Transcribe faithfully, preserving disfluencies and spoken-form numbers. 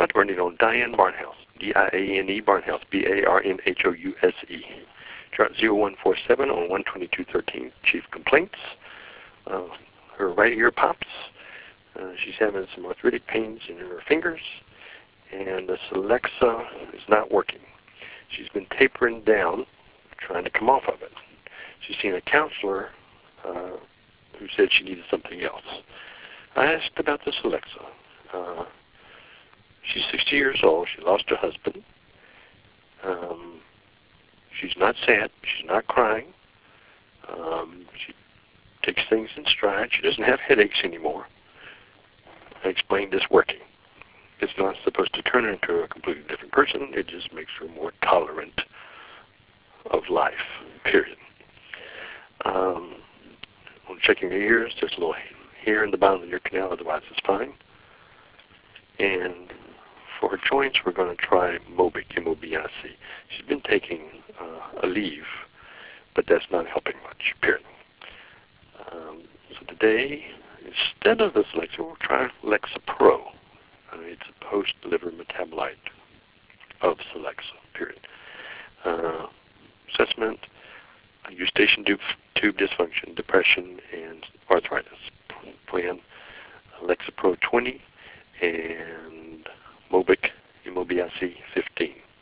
Doctor Bernardino, Diane Barnhouse, D I A N E Barnhouse, B A R N H O U S E. Chart zero one four seven on one twenty-two thirteen. Chief complaints. Uh, her right ear pops. Uh, she's having some arthritic pains in her fingers. And the Celexa is not working. She's been tapering down, trying to come off of it. She's seen a counselor uh, who said she needed something else. I asked about the Celexa. Uh, she's sixty years old. She lost her husband. Um, she's not sad. She's not crying. Um, she takes things in stride. She doesn't have headaches anymore. I explained this working. It's not supposed to turn her into a completely different person. It just makes her more tolerant of life, period. Um, on checking her ears, there's a little hair in the bottom of the ear canal, otherwise it's fine. And for her joints, we're going to try Mobic, M O B I C. She's been taking uh, Aleve, but that's not helping much, period. Um, so today, instead of this Celexa, we'll try Lexapro. Uh, it's a post-liver metabolite of Celexa, period. Uh, assessment, eustachian tube, tube dysfunction, depression, and arthritis. Plan Lexapro twenty and Mobic, M O B I C fifteen.